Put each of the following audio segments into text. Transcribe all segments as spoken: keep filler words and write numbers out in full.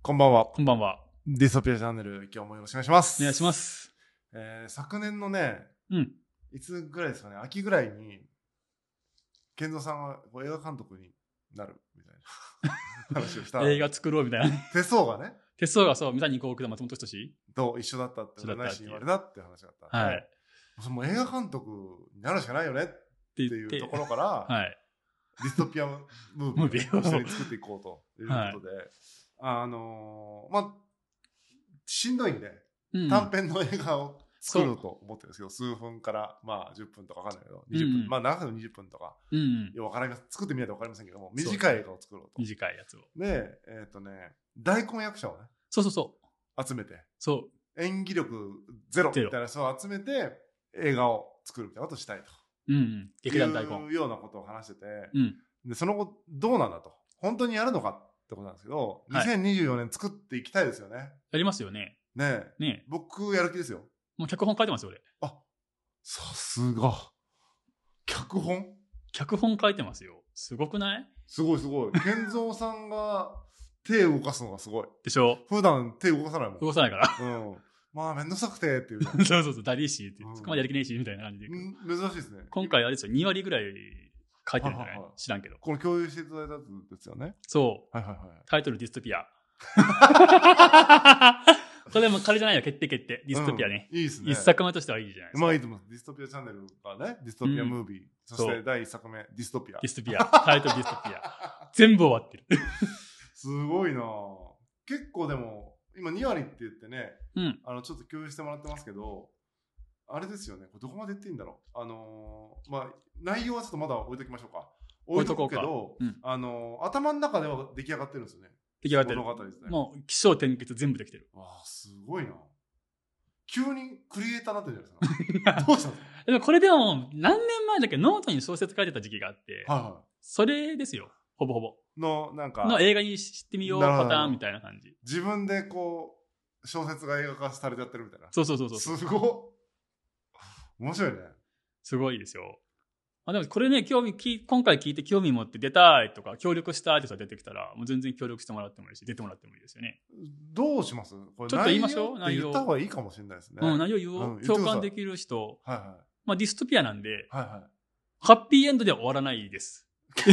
こんばんは。 こんばんは。 ディストピアチャンネル、今日もよろしくお願いします。 お願いします。 えー、昨年のね、 うん。 いつぐらいですかね、秋ぐらいに、健三さんが映画監督になるみたいな話をした。 映画作ろうみたいな。 手相がね。 手相がそう、三谷幸喜と松本人志と一緒だったって占い師に言われたって話があった。 はい。 その映画監督になるしかないよねっていうところから、 はい。 ディストピアムービーを一緒に作っていこうということで、はい、あのー、まあ、しんどいんで、うん、短編の映画を作ると思ってるんですけど、数分からまあじゅっぷんとかわかんないけど、にじゅっぷん、うん、まあ長くてもにじゅっぷんとか、うん、いやわかります。作ってみないとわかりませんけども、短い映画を作ろうと。 短いやつを。 で、えっとね、大根役者をね、 そうそうそう。 集めて、 そう。 演技力ゼロみたいな人を集めて映画を作るみたいなことをしたいと。 うんうん。劇団大根。 いうようなことを話してて、 うん、 で、その後どうなんだと。本当にやるのかってことなんですけど、はい、にせんにじゅうよねん作っていきたいですよね。 やりますよね。 ねえ。 ねえ。 僕やる気ですよ。 もう脚本書いてますよ、俺。 あ、さすが。脚本脚本書いてますよ。すごくない？ すごいすごい。健三さんが手を動かすのがすごい。 でしょ？ 普段手動かさないもん。 動かさないから。 うん。まあめんどくさくてっていう。 そうそうそう、だりーしって、うん、そこまでやる気ねえしみたいな感じで。 うん、珍しいですね。 今回あれですよ、にわりぐらい書いてるんじゃない？ははは知らんけど。 この共有していただいたやつですよね。 そう。 はいはいはい。 タイトルディストピア。これも彼じゃないよ、決定決定。ディストピアね。 うん、いいですね。 一作目としてはいいじゃないですか。 まあいいと思います。ディストピアチャンネルがね、ディストピアムービー。うん、そして第一作目、ディストピア。 ディストピア。タイトルディストピア。全部終わってる。 すごいなぁ。結構でも、今にわりって言ってね、 うん、 あの、ちょっと共有してもらってますけど、あれですよね。これどこまで言っていいんだろう。あのー、まあ、内容はちょっとまだ置いときましょうか。置いとくけど、うん、あのー、頭の中では出来上がってるんですよね。 出来上がってる。 物語ですね。 もう、起承転結全部できてる。 わあ、すごいな。急にクリエイターになってるじゃないですか。どうしたんですか？ でもこれでも、何年前だっけノートに小説書いてた時期があって、 はいはい。 それですよ。ほぼほぼ。 の、なんか。 の映画にしてみようパターンみたいな感じ。 自分でこう、小説が映画化されちゃってるみたいな。 そうそうそうそう。 すごっ。面白いね。 すごいですよ。あ、でもこれね、興味、今回聞いて興味持って出たいとか、協力したいとか出てきたら、もう全然協力してもらってもいいし、出てもらってもいいですよね。 どうします？これちょっと言いましょう。 内容って言った方がいいかもしれないですね。 うん、内容言おう。うん、共感できる人。 はいはい。 まあディストピアなんで、 はいはい。 ハッピーエンドでは終わらないです。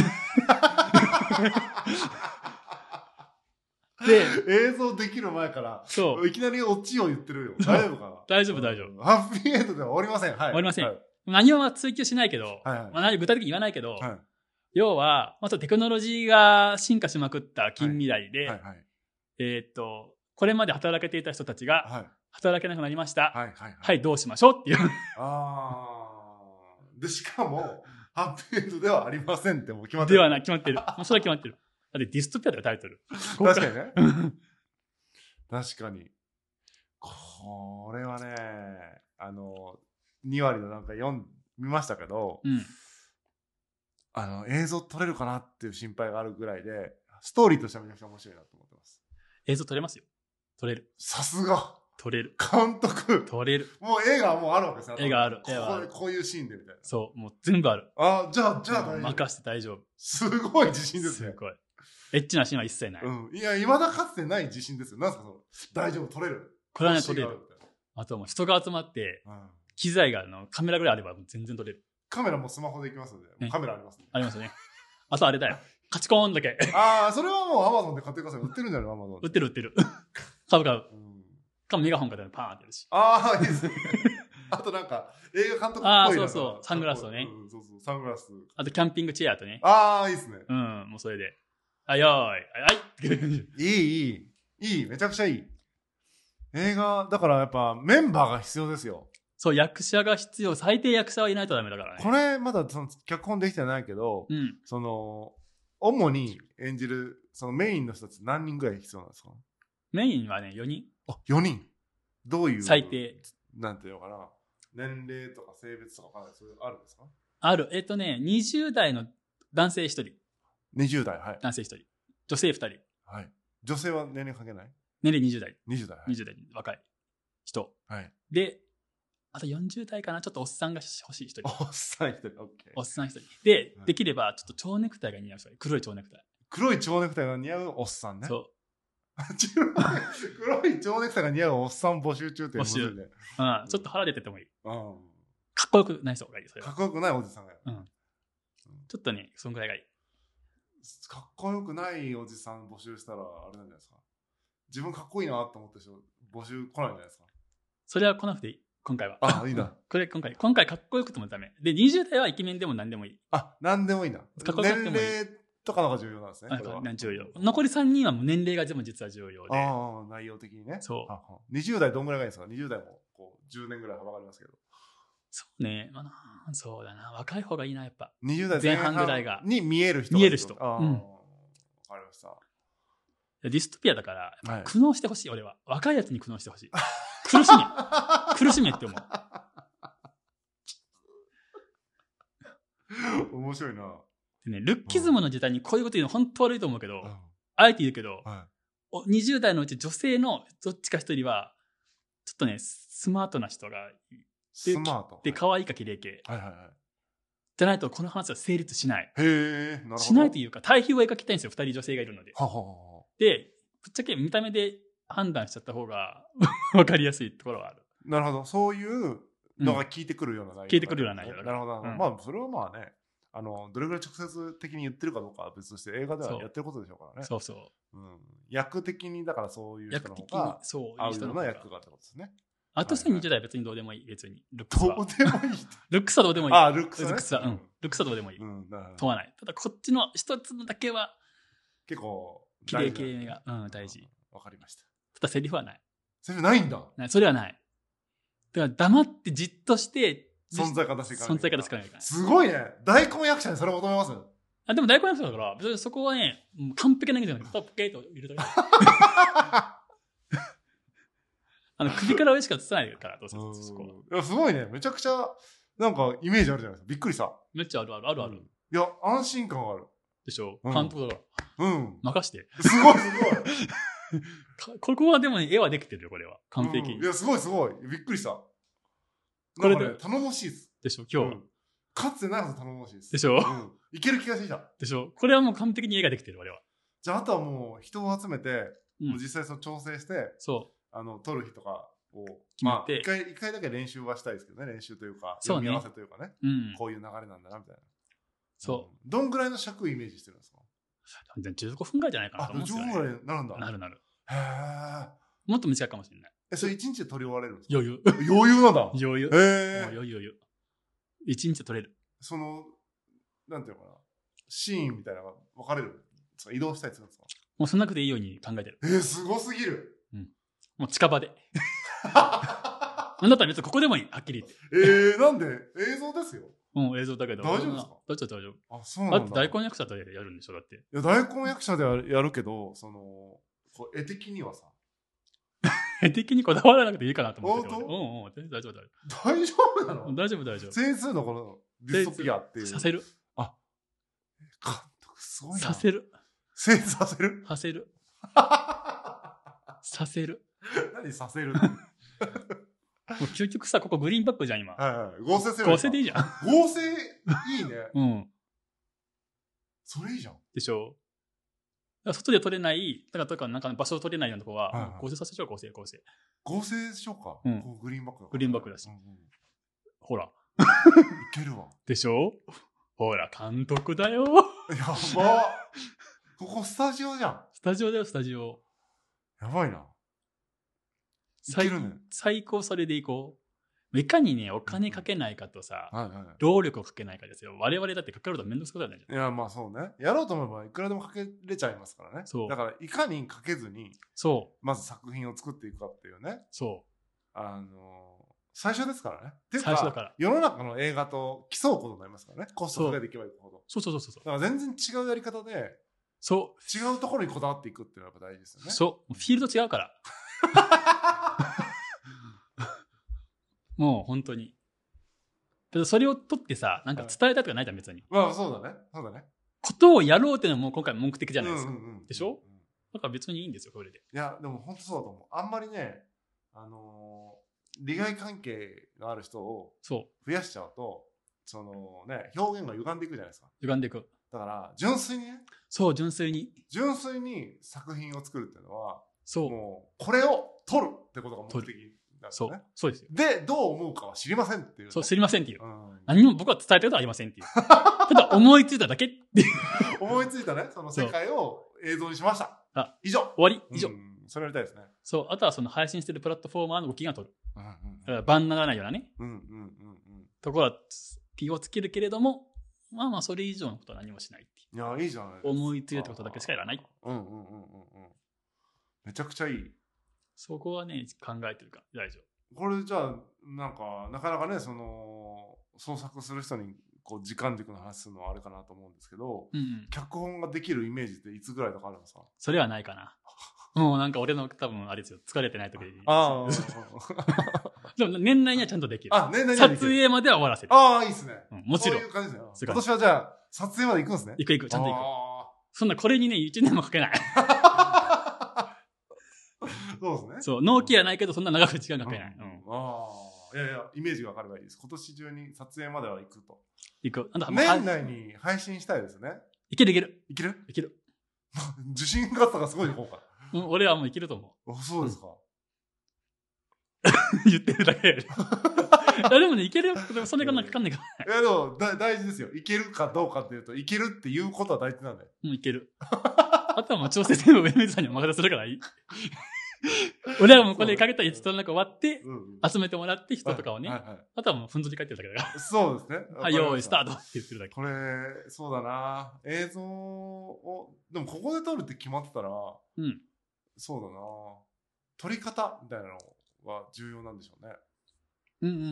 で、映像できる前から、 そう。 いきなりオチを言ってるよ。大丈夫かな？ 大丈夫大丈夫。 ハッピーエンドでは終わりません。はい。 終わりません。はい、何は追求しないけど、はいはい、まあ、具体的に言わないけど、はい、要は、まあ、テクノロジーが進化しまくった近未来で、はいはいはい、えー、っと、これまで働けていた人たちが、働けなくなりました。はい、はいはいはい、どうしましょうっていう。 あー。で、しかも、ハッピーエンドではありませんってもう決まってる。 ではない、決まってる。もうそれは決まってる。だってディストピアだよ、タイトル。 確かにね。確かに。これはね、あの、にわりのなんか読ん、見ましたけど、うん、あの、映像撮れるかなっていう心配があるぐらいで、ストーリーとしてはめちゃくちゃ面白いなと思ってます。 映像撮れますよ。撮れる。 さすが。 撮れる。 監督。 撮れる。 もう映画はもうあるわけですよ。 映画ある。 こう、こういうシーンでみたいな。 そう、もう全部ある。 あ、じゃあ、じゃあ大丈夫。 任せて大丈夫。 すごい自信ですね。 すごい。エッチなシーンは一切ない。 うん。いや、未だかつてない自信ですよ。なんすかその、大丈夫、撮れる。 これはね、撮れる。あともう人が集まって、うん、機材があのカメラぐらいあれば全然撮れる。 カメラもスマホでいきますので、ね、カメラありますね。 ありますね。あとあれだよ。カチコーンだけ。 ああ、それはもう Amazon で買ってください。売ってるんじゃない Amazon。 売ってる売ってる。買う買う。うん、かもメガホンからパーンってやるし。 ああ、いいですね。あとなんか、映画監督っぽいああ、そうそう。サングラスをね。 うん、そうそう、サングラス。 あとキャンピングチェアとね。 ああ、いいですね。 うん、もうそれで。あ、よーい。はい。 いい、いい。いい、めちゃくちゃいい。映画、だからやっぱメンバーが必要ですよ。 そう、役者が必要。最低役者はいないとダメだからね。 これ、まだその脚本できてないけど、うん、その、主に演じる、そのメインの人たち何人ぐらい必要なんですか？ メインはね、よにん。 あ、よにん。どういう？ 最低。 なんていうのかな。年齢とか性別とかわかんない。それあるんですか？ ある。えっとね、にじゅう代の男性ひとり。 にじゅう代、はい。 男性ひとり。女性ふたり。 はい。女性は年齢関係ない？ 年齢にじゅう代。 にじゅう代。はい、 にじゅう代。若い人。 はい。 で、あとよんじゅう代かな。ちょっとおっさんが欲しい一人。 おっさん一人。オッケー。 おっさん一人。で、はい、できればちょっと蝶ネクタイが似合う人。黒い蝶ネクタイ。 黒い蝶ネクタイが似合うおっさんね。 そう。 黒い蝶ネクタイが似合うおっさん募集中って募集、ね、うん、ちょっと腹出ててもいい、うん、かっこよくない人がいいそれは。 かっこよくないおじさんがいい、うん、 ちょっとねそんぐらいがいい。 かっこよくないおじさん募集したらあれなんじゃないですか。自分かっこいいなと思った人募集来ないんじゃないですか。 それは来なくていい今回は。 あ、いいな。 これ今回今回かっこよくてもダメで、にじゅう代はイケメンでも何でもいい。 あ、何でもいいな。 かっこよくてもいい。 年齢とかのが重要なんですね。これは重要。残りさんにんはもう年齢が全部実は重要で。 ああ、内容的にね。 そう。 ははにじゅう代どんぐらいがいいですか。にじゅう代もこうじゅうねんぐらい幅がありますけど。 そうね、まあ、そうだな。若い方がいいなやっぱ。 にじゅう代前半ぐらいがに見える人。 見える人。 ああ、うん、分かりました。 ディストピアだから、はい、苦悩してほしい俺は。若いやつに苦悩してほしい。苦しめ苦しめって思う。 面白いな。 でね、ルッキズムの時代にこういうこと言うの本当悪いと思うけど、うん、あえて言うけど、はい、にじゅう代のうち女性のどっちか一人はちょっとねスマートな人がスマートで可愛いか綺麗系、はいはいはい、じゃないとこの話は成立しない。 へー、なるほど。 しないというか対比を描きたいんですよ。ふたり女性がいるので。 はははでぶっちゃけ見た目で判断しちゃった方が分かりやすいところはある。 なるほど。そういうのが聞いてくるような内容、 うん、聞いてくるような内容だ。 なるほど、うん、まあそれはまあね、あのどれぐらい直接的に言ってるかどうかは別として映画ではやってることでしょうからね。 そうそう、 うん、役的にだからそういう人の方が合うような役がってことですね。 あとにじゅう代は別にどうでもいい。別にルックスはどうでもいい。 ルックスはどうでもいい。 あ、ルックスは、ね、 ルックスは、うん、ルックスはどうでもいい、うん、問わない。ただこっちの一つのだけは結構綺麗系が、うん、大事。 わかりました。 ただセリフはない。 セリフないんだ。 それはない。だから黙ってじっとして存在感出していかない。 存在感出していかないから。 すごいね。大根役者にそれ求めます。 あ、でも大根役者だから別にそこはね完璧な演技じゃない。ポケーと入れとけ。あの首から上しか映さないからどうせそこ。 いやすごいね。めちゃくちゃなんかイメージあるじゃないですか。びっくりした。めっちゃあるあるあるある。うん、 いや安心感がある。 でしょ。うん、監督だから。うん。任して。 すごいすごい。ここはでもね絵はできてるよこれは完璧に、 うん。いやすごいすごいびっくりした。これで、ね、頼もしいです。 でしょ今日。うん、 かつてないほど頼もしいです。 でしょ。うん、 いける気がしてきた。 でしょ。これはもう完璧に絵ができてる俺は。 じゃああとはもう人を集めて、うん、もう実際その調整して、 そう。 あの撮る日とかを決めて、まあ、一回一回だけ練習はしたいですけどね。練習というか読み合わせというかね、うん、こういう流れなんだなみたいな。 そう。 うん、どんぐらいの尺イメージしてるんですか。 じゅうごふんぐらいじゃないかなと思うんですよね。 じゅうごふんぐらいなるんだ。 なるなる。 へえ。 もっと短いかもしれない。 え、それ一日で撮り終われるんですか。 余裕。 余裕なんだ。 余裕。 へえ。 余裕余裕。一日で撮れる。 そのなんていうのかな、シーンみたいなのが分かれる。移動したりするんですか。 もうそんなくていいように考えてる。 えー、すごすぎる。 うん。もう近場で。なんだったら別にここでもいい。はっきり言って。 えー、なんで映像ですよ。 うん、映像だけど。 大丈夫ですか。 大丈夫大丈夫。 あ、そうなんだ。 だって大根役者でやるんでしょだって。いや大根役者ではやるけど、そのこう絵的にはさ。 絵的にこだわらなくていいかなと思ってて。うんうん、大丈夫大丈夫。 大丈夫なの。 大丈夫大丈夫。 整数のこのディストピアっていう。 させる。 あ、監督すごいな。 させる。 整数させる。 させる。させる。 何させる。 もう究極さ、ここグリーンバックじゃん今。 はいはい。合成する。 合成でいいじゃん。 合成いいね。 うん。 それいいじゃん。 でしょ。外で撮れない、だからとかなんか場所を撮れないようなとこは、はいはい、合成させちゃう合成合成。 合成しようか。 うん、 グリーンバックだ。 グリーンバックだし。うんうん、ほら。 いけるわ。 でしょ。ほら監督だよ。 やば。ここスタジオじゃん。 スタジオだよスタジオ。 やばいな。 最, ね、最高それでいこう。いかにねお金かけないかとさ、はいはい、労力をかけないかですよ。我々だってかかると面倒くさくないじゃん。 いやまあそうね。やろうと思えばいくらでもかけれちゃいますからね。そうだからいかにかけずにそうまず作品を作っていくかっていうね。そうあのー、最初ですからね。っていうか最初だから世の中の映画と競うことになりますからね。コストかけていけばいくほど。そうそうそうそう。だから全然違うやり方でそう違うところにこだわっていくっていうのがやっぱ大事ですよね。そうフィールド違うから。もう本当に。それを取ってさ、なんか伝えたとかないじゃん別に。まあそうだね。そうだね。ことをやろうっていうのはもう今回目的じゃないですか。うんうんうん、でしょ？だから別にいいんですよそれで。いやでも本当そうだと思う。あんまりね、あのー、利害関係がある人を増やしちゃうと、そのね表現が歪んでいくじゃないですか。歪んでいく。 だから純粋にね、 そう純粋に純粋に作品を作るっていうのは、 そうもうこれを撮るってことが目的なんですね。 そうそうですよ。 でどう思うかは知りませんっていう、ね、 そう知りませんっていう、うん、 何も僕は伝えたことはありませんっていうただ思いついただけっていう思いついたねその世界を映像にしました。あ以上終わり以上、うん、 それやりたいですね。 そうあとはその配信してるプラットフォーマーの動きが撮る、うんうん、だから番にならないようなね、うんうんうんうん、ところは気をつけるけれども、まあまあそれ以上のことは何もしないっていう。 いやいいじゃないですか。 思いついたことだけしかやらない。 うんうんうんうんうん。めちゃくちゃいい。 そこはね考えてるから大丈夫。 これじゃあなんかなかなかねその創作する人にこう時間軸の話するのはあれかなと思うんですけど、うんうん、脚本ができるイメージっていつぐらいとかあるんですか？ それはないかな。もうなんか俺の多分あれですよ疲れてない時に。 あでも年内にはちゃんとできる。 あ年内にはできる。 撮影までは終わらせる。 ああいいですね、 うん。もちろん。 そういう感じですね。今年はじゃあ撮影まで行くんですね。 行く行くちゃんと行く。そんなこれにねいちねんもかけない。 そうですね。 そう納期はないけどそんな長く時間かけない。うんうん、 ああいやいやイメージが分かればいいです。今年中に撮影までは行くと。 行く。 年内に配信したいですね。 いけるいける。 いけるいける。 自信ががすごい方か。 うん、俺はもういけると思う。あ、そうですか。 言ってるだけ。いやでもねいけるよ。でもそれがなんかかかんないから。 いやでもだ大事ですよ。いけるかどうかっていうといけるっていうことは大事なんだよ。 うんいける。あとはもう調整全部上水さんにお任せするからいい。俺はもうこれかけたやつとなんか終わって、集めてもらって人とかをね、はいはいはい、あとはもうふんぞり返ってるだけだから。 そうですね。 はい、用意スタートって言ってるだけ。 これ、そうだな。映像を、でもここで撮るって決まってたら、うん、そうだな。撮り方みたいなのは重要なんでしょうね。 うんうんうん。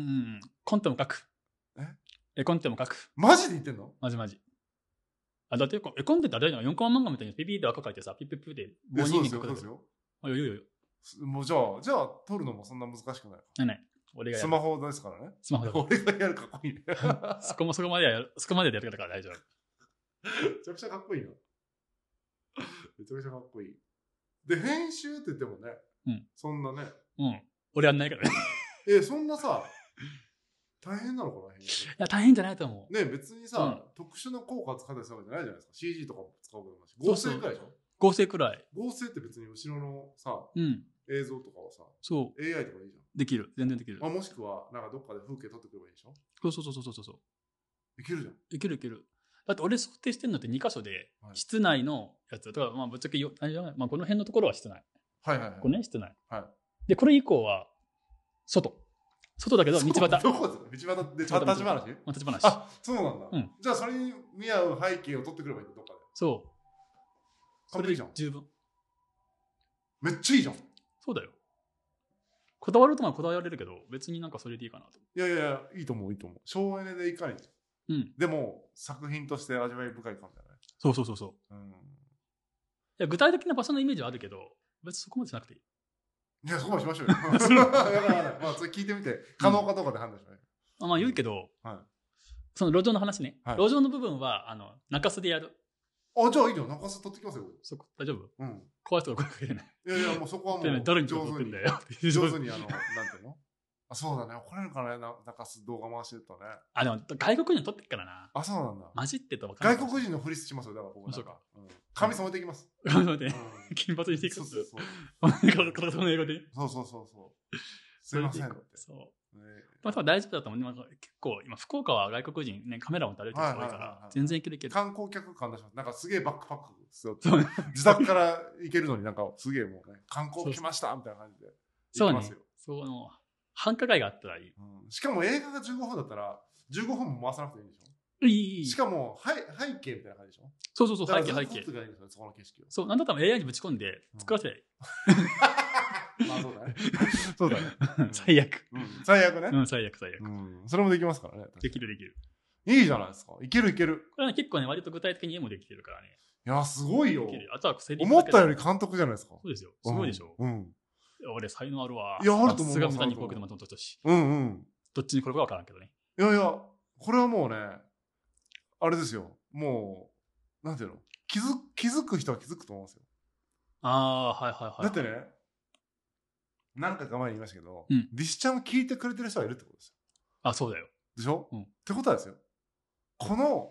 コンテも書く。え絵コンテも書く。 マジで言ってんの？ マジマジ。あ、だって絵コンテってあれだよ。よんコマ漫画みたいにピピーって赤書いてさ、ピピピって棒人間書くだけよ。あ、よよよよ。 もうじゃあ、じゃあ撮るのもそんな難しくない。 ないない。俺がやる。 スマホですからね。 スマホだから。 俺がやるかっこいいね。 そこもそこまでやる、そこまでやるから大丈夫。 めちゃくちゃかっこいいな。めちゃくちゃかっこいい。で、編集って言ってもね、うん、そんなね。 うん。俺やんないからね。 え、そんなさ、大変なのかな、編集。 いや、大変じゃないと思う。 ね、別にさ、うん、特殊な効果使ったりするわけじゃないじゃないですか。シージー とかも使うこともないし。合成くらいでしょ？ 合成くらい。 合成って別に後ろのさ、うん、映像とかはさ、 そう。 エーアイ とかでいいじゃん。 できる。全然できる。 あ、もしくは、なんかどっかで風景撮ってくればいいでしょ？ そうそうそうそうそう。 いけるじゃん。 いけるいける。だって俺想定してるのってに箇所で、はい、室内のやつ。だからまあぶっちゃけよ、まあこの辺のところは室内。 はいはいはい。 これね、室内。 はい。 で、これ以降は、外。外だけど道端。 どこですか？道端で立ち話？ 立ち話。 あ、そうなんだ。うん、じゃあそれに見合う背景を撮ってくればいいんだ、どっかで。 そう。 それいいじゃん。 十分。 めっちゃいいじゃん。 そうだよ。こだわるとはこだわれるけど、別になんかそれでいいかなと。 いやいや、いいと思う、いいと思う。省エネでいかに。うん。でも、作品として味わい深いかもしれない。 そうそうそうそう。うん。いや、具体的な場所のイメージはあるけど、別にそこまでしなくていい。 いや、そこまでしましょうよ。だからまあ、それ聞いてみて、可能かどうかで判断しない。 うん、まあ、言うけど、はい、その路上の話ね。はい、路上の部分は、あの、中洲でやる。 あ、じゃあいいよ。中洲取ってきますよ。 そこ、大丈夫？ うん。 怖い人が声かけれない。 いやいや、もうそこはもう、上手に、上手に、上手に、あの、なんていうの？あ、そうだね。怒られるかね、中洲動画回してるとね。 あ、でも、外国人撮ってっからな。 あ、そうなんだ。 混じってと分かんない。外国人のふりしますよ。だから僕なんか。髪染めていきます。 髪染めて。金髪にしていく。そうそうそう。片言の英語で。 そうそうそうそう。すいませんって。 そう。まあ多分大丈夫だと思う。結構、今、福岡は外国人ね、カメラも垂れてる人多いから、全然いけるいける。 観光客感出します。なんかすげえバックパックですよ。自宅から行けるのになんかすげえもうね、観光来ましたみたいな感じで。 そうね。そう、繁華街があったらいい。 しかも映画がじゅうごふんだったら、じゅうごふんも回さなくていいんでしょ？ いい。 しかも、背景みたいな感じでしょ？ そうそうそう、背景、背景。 その景色を。そう、 なんだったら エーアイ にぶち込んで作らせて。 まあそうだね。そうだね。 最悪。 最悪ね。 うん、最悪、最悪。 それもできますからね。 できる、できる。 いいじゃないですか。いけるいける。 これは結構ね、割と具体的に絵もできてるからね。 いや、すごいよ。 あとはセリフ思ったより監督じゃないですか。 そうですよ。すごいでしょ。うん。俺、才能あるわ。 いや、あると思う。 さすが無駄にこうけどまとめたし。 うんうん。 どっちにこれかわからんけどね。 いやいや、これはもうね、あれですよ。もう、なんていうの？気づ、気づく人は気づくと思うんですよ。 ああー、はいはいはい。 だってね、何回か前に言いましたけど、うん、ディスちゃんを聞いてくれてる人がいるってことですよ。 あ、そうだよ。 でしょ？うん。ってことはですよ。この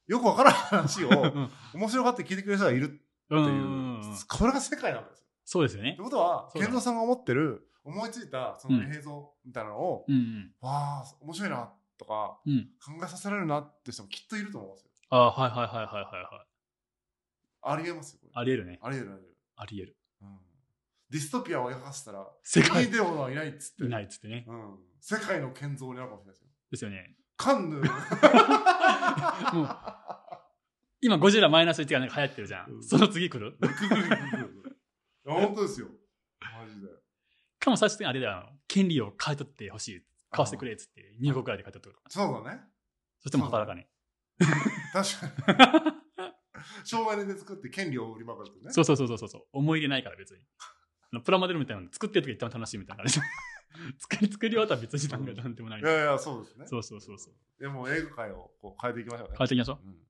よくわからない話を面白がって聞いてくれる人がいるっていう、うんうんうん、これが世界なんですよ。 そうですよね。 ってことは、健三さんが思ってる、思いついたその映像みたいなのを、うんうん、わあ、面白いなとか、うん、考えさせられるなって人もきっといると思うんですよ。 ああ、はいはいはいはいはいはい。 ありえますよ、これ。 ありえるね。 ありえるありえる。 ありえる。 うん、ディストピアを描かせたら、世界に出る者はいないっつって。 いないっつってね。 うん。世界の建造になるかもしれないですよ。 ですよね。 カンヌもう今ゴジラマイナスいちがなんか流行ってるじゃん。うん、その次来る本当ですよ。マジで。 かも最終的にあれだよ。権利を買い取ってほしい。買わせてくれっつって、におくぐらいで買い取ってくる。 そうだね。 そしても働かね。 確かに。省エネで作って権利を売りまくるってね。 そうそうそうそうそう。思い入れないから別に。プラモデルみたいなの作ってる時一番楽しいみたいな感じ。作り作り終わったら別になんかなんでもない。 いやいや、そうですね。 そうそうそうそう。 でも映画界をこう変えていきましょうね。 変えていきましょう。うん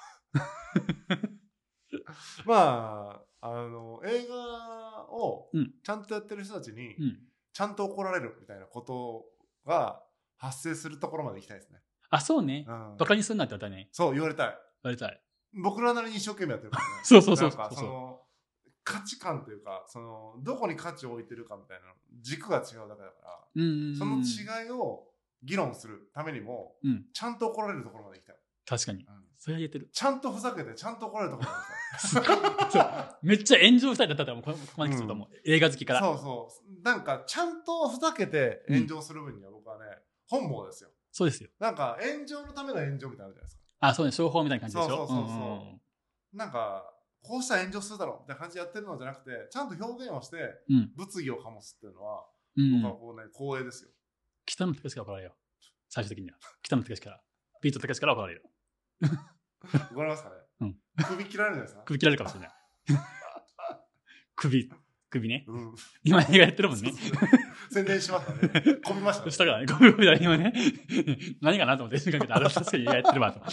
まあ、あの、映画をちゃんとやってる人たちに、ちゃんと怒られるみたいなことが発生するところまで行きたいですね。 あ、そうね。うん、バカにすんなって言われたね。 そう、言われたい。 言われたい。 僕らなりに一生懸命やってるからね。 そうそうそうそう。 なんかその、価値観というか、その、どこに価値を置いてるかみたいな軸が違うだけだから、うんうんうん、その違いを議論するためにも、うん、ちゃんと怒られるところまで行きたい。 確かに。うん、それは言えてる。 ちゃんとふざけて、ちゃんと怒られるところまで行きたい。 めっちゃ炎上したいだったらもうここまで来ると思う、うん。映画好きから。 そうそう。なんか、ちゃんとふざけて炎上する分には僕はね、うん、本望ですよ。 そうですよ。 なんか、炎上のための炎上みたいなのあるじゃないですか。 あ、そうね。商法みたいな感じでしょ。 そうそうそうそう。うんうん、なんか、こうしたら炎上するだろうみたいな感じでやってるのじゃなくて、ちゃんと表現をして、物議を醸すっていうのは、うん、僕はこうね、光栄ですよ。 北野武から怒られるよ。最終的には。北野武から。ビート武から怒られるよ。 怒られますかね、うん、首切られるんですか。 首切られるかもしれない。首、首ね。うん、今映画やってるもんね。 宣伝しましたね。こびましたね。 したからね。こびました今ね。何かなと思って、かけて、あれ確かに映画やってるわと。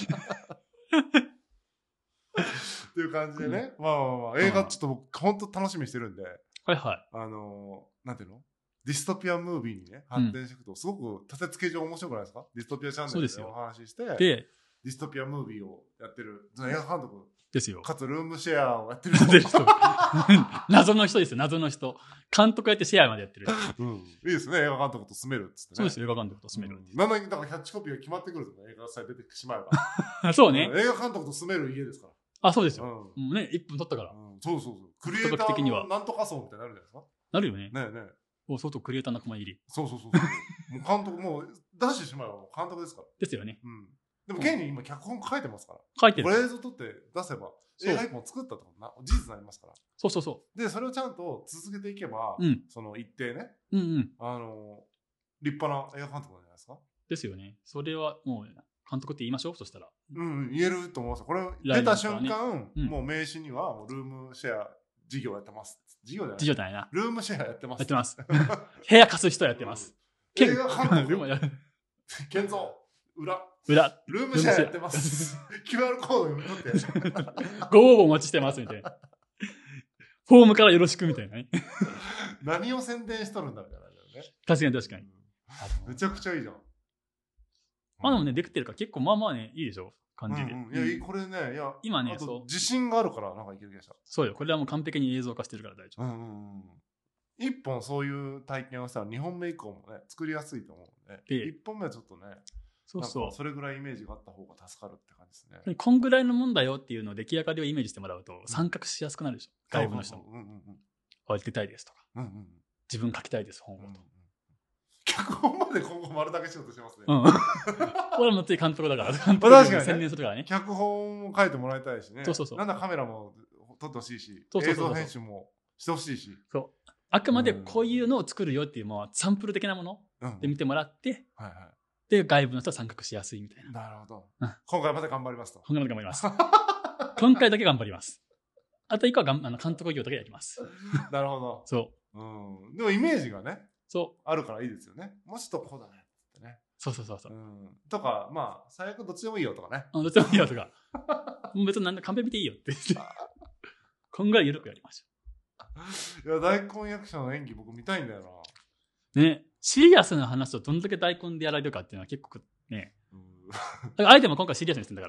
っていう感じでね。うん、まあまあまあ、映画ちょっと僕、ほんと楽しみにしてるんで。 はいはい。 あのー、なんていうのディストピアムービーにね、発展していくと、うん、すごく立て付け上面白くないですか。ディストピアチャンネルでお話しして、でディストピアムービーをやってる、映画監督ですよ。 かつルームシェアをやってる人。 謎の人ですよ、謎の人。監督やってシェアまでやってる。 うん。いいですね、映画監督と住めるっつってね。 そうですよ、映画監督と住める。 なのに、だからキャッチコピーが決まってくるとね、映画さえ出てしまえば。そうね、 うん。映画監督と住める家ですから。 あ、そうですよ。うん、もうね、いっぷん撮ったから。 うん、そうそうそう。クリエイターのなんとか層みたいになるじゃないですか。 なるよね。 ねえねえ。 お、相当クリエイター仲間入り。 そうそうそうそう。もう監督、もう出してしまえば監督ですから。 ですよね。 うん。でも、現に今脚本書いてますから。 書いてる。 これ映像撮って出せば、映画一本作ったとな事実になりますから。 そうそうそう。 で、それをちゃんと続けていけば、うん、その一定ね、うんうん、あの、立派な映画監督なんじゃないですか。 ですよね。それはもう、監督って言いましょう、そしたら。 うん、言えると思います。これ、出た瞬間、ね、もう名刺には、ルームシェア事業やってます。事業じゃない。 事業じゃないな。 ルームシェアやってます。 やってます。部屋貸す人やってます。 うん、映画監督。建造。裏。 裏。 ルームシェアやってます。キューアール コード読み取って。 ご応募お待ちしてます、みたいな。フォームからよろしく、みたいなね。 何を宣伝しとるんだみたいなね。 確かに確かに。 うん、めちゃくちゃいいじゃん。 まあでもね、できてるから結構まあまあね、いいでしょ感じで。 うんうん、いや、これね、いや、 今ね、そう。 自信があるから、なんかいける気がした。 そうよ。これはもう完璧に映像化してるから大丈夫。うんうんうん。一本そういう体験をしたら、二本目以降もね、作りやすいと思うので、一本目はちょっとね、そうそう。それぐらいイメージがあった方が助かるって感じですね。 こんぐらいのもんだよっていうのを出来上がりをイメージしてもらうと、参画しやすくなるでしょ。外部の人も。うんうんうん。あ、出たいですとか。うんうん。自分書きたいです、本をと。 脚本まで今後丸投げしようとしてますね。うん。 俺もつい監督だから。監督に専念するからね。 脚本も書いてもらいたいしね。 そうそうそう。 なんだカメラも撮ってほしいし、映像編集もしてほしいし。 そう。あくまでこういうのを作るよっていうもうサンプル的なもので見てもらって、はいはい。で、外部の人は参画しやすいみたいな。なるほど。うん、今回まで頑張りますと。 今回まで頑張ります。今回だけ頑張ります。あと一個はがんあの監督業だけやります。 なるほど。 そう。 うん。でもイメージがね、 そう。 あるからいいですよね。もうちょっとこうだねってね。 そうそうそうそう。 うん。とか、まあ、最悪どっちでもいいよとかね。 うん、どっちでもいいよとか。もう別に何で完璧でいいよって。こんぐらい緩くやりましょう。いや、大根役者の演技僕見たいんだよな。ね。シリアスな話をどんだけ大根でやられるかっていうのは結構ね。うん、あえても今回シリアスにしてんだから。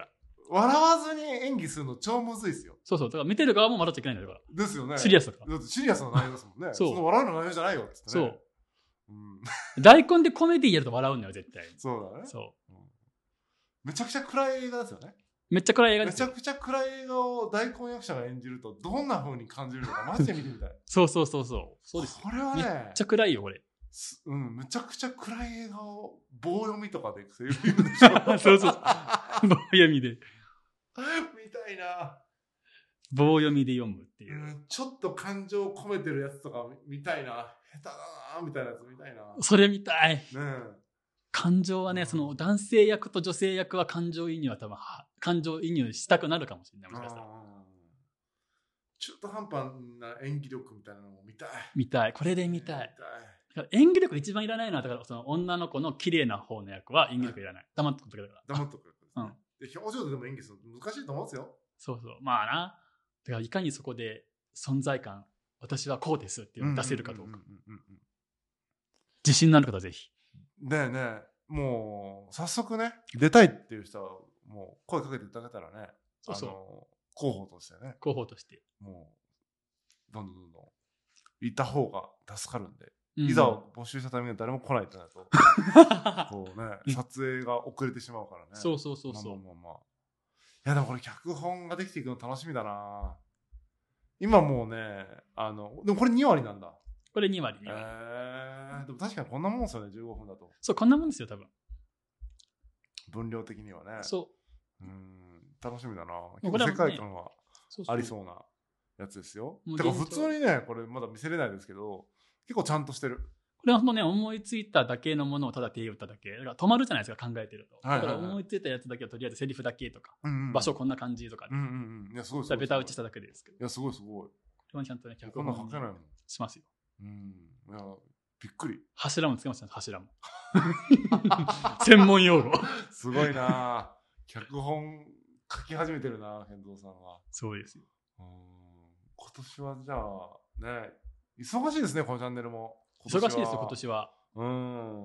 笑わずに演技するの超むずいですよ。 そうそう。だから見てる側も笑っちゃいけないんだよ。 ですよね。 シリアスだから。 だってシリアスな内容ですもんね。そう。その笑うの内容じゃないよってってね。 そう。うん、大根でコメディやると笑うんだよ、絶対。 そうだね。 そう。 うん、めちゃくちゃ暗い映画ですよね。 めっちゃ暗い映画ですよ。 めちゃくちゃ暗い映画を大根役者が演じるとどんな風に感じるのかマジで見てみたい。 そうそうそうそう。そうです。 これはね。めっちゃ暗いよ、これ。 うん、めちゃくちゃ暗い映画を棒読みとかでセリフ言うでしょ。 そうそう。棒読みで。 みたいな。 棒読みで読むっていう、 うん。ちょっと感情を込めてるやつとか見たいな。下手だなみたいなやつ見たいな。 それ見たい。 ね感情はね、その男性役と女性役は感情移入は多分、感情移入したくなるかもしれない。もしかしたら。 中途半端な演技力みたいなのも見たい。 見たい。これで見たい。見たい。演技力一番いらないのは、だからその女の子の綺麗な方の役は演技力いらない。はい、黙っとくだけだから。 黙っとくだけですね。うん。で、表情ででも演技するの難しいと思うんですよ。 そうそう。まあな。だからいかにそこで存在感、私はこうですっていうのを出せるかどうか。自信のある方はぜひ。 ねえねえ、もう早速ね、出たいっていう人はもう声かけていただけたらね、 そうそう、 あの候補としてね、 候補としてもうどんどんどんどん行った方が助かるんで、うん、いざ募集したタイミングで誰も来ないってなるとこうね、撮影が遅れてしまうからね。 そうそうそうそう。 まあまあまあまあ、いやでもこれ脚本ができていくの楽しみだな。今もうね、あのでもこれにわりなんだ。 これにわりね。 えー、でも確かにこんなもんですよね、じゅうごふんだと。 そう、こんなもんですよ、多分。 分量的にはね。 そう。 うん、楽しみだな。結構世界観はありそうなやつですよ。てか普通にね、これまだ見せれないですけど、結構ちゃんとしてる。 これは本当ね、思いついただけのものをただ手を打っただけ。だから止まるじゃないですか、考えてると。だから思いついたやつだけをとりあえずセリフだけとか、うんうん、場所こんな感じとか、ね。うんうんうん。いや、すごいすごい。ベタ打ちしただけですけど。 いや、すごいすごい。 これはちゃんとね、脚本書けないもん。 しますよ。 うん。いや、びっくり。 柱もつけましたね、柱も。専門用語。 すごいな。脚本書き始めてるな、健三さんは。 そうですよ。 うん。今年はじゃあ、ね、忙しいですね、このチャンネルも。 忙しいですよ、今年は。 うん。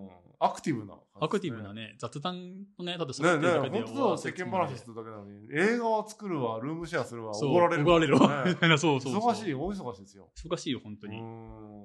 アクティブな、ね。 アクティブなね、雑談をね、ただ喋ってるだけで。ねね、本当世間話するだけなのに、映画を作るわ、ルームシェアするわ、怒られる。 怒られるわ。みたいな、そうそうそう。 忙しい、大忙しいですよ。 忙しいよ、本当に。 うん、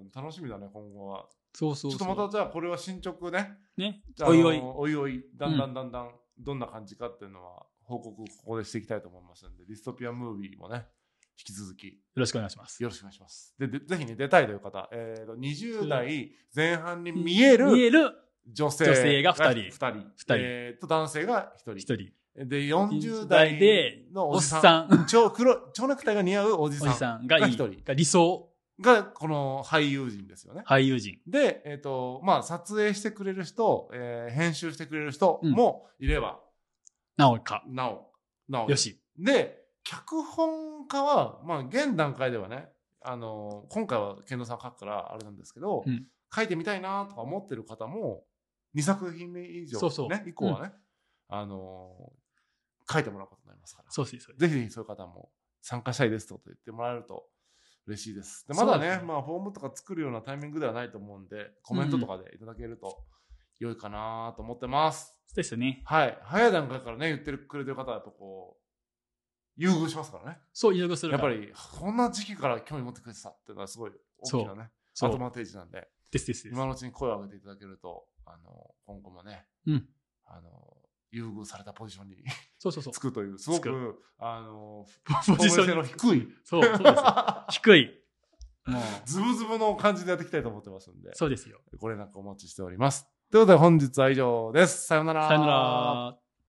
楽しみだね、今後は。 そうそうそう。 ちょっとまたじゃあ、これは進捗ね。 ね。 おいおい。おいおい、だんだんだんだん、どんな感じかっていうのは、報告ここでしていきたいと思いますので、ディストピアムービーもね、引き続き。よろしくお願いします。 よろしくお願いします。で、でぜひね、出たいという方、えーと、にじゅう代前半に見える、 見える女性女性がふたり。 ふたり。 ふたり。 えーと、男性がひとり。 ひとり。 で、よんじゅう代のおじさん。蝶、黒、蝶ネクタイが似合うおじさん。 おじさんがいい。 ひとり。 が理想。 が、この俳優陣ですよね。 俳優陣。 で、えっと、まあ、撮影してくれる人、えー、編集してくれる人もいれば。 なおか。 なお。なお。 よし。 で、脚本家は、まあ、現段階ではね、あの、今回は健三さん書くからあれなんですけど、うん、書いてみたいなとか思ってる方も、にさく品目以上、ね、 そうそう以降はね、うん、あの、書いてもらうことになりますから。 そうです。 ぜひぜひそういう方も参加したいですってこと言ってもらえると嬉しいです。でまだね、ねまあ、フォームとか作るようなタイミングではないと思うんで、コメントとかでいただけると良いかなと思ってます。 そうですね。 はい。早い段階からね、言ってくれてる方はやっぱこう、優遇しますからね。 そう、優遇するやっぱり、こんな時期から興味持ってくれてたっていうのはすごい大きなね、アドバンテージなんで、 ですですです。 今のうちに声を上げていただけると、あの、今後もね、 うん、 あの、優遇されたポジションにそうそうそうつくという、すごく、あの、 ポジションの低い。 そう、そうです低い。 もう、ズブズブの感じでやっていきたいと思ってますんで。 そうですよ。 ご連絡お待ちしております。ということで本日は以上です。さよなら。 さよなら。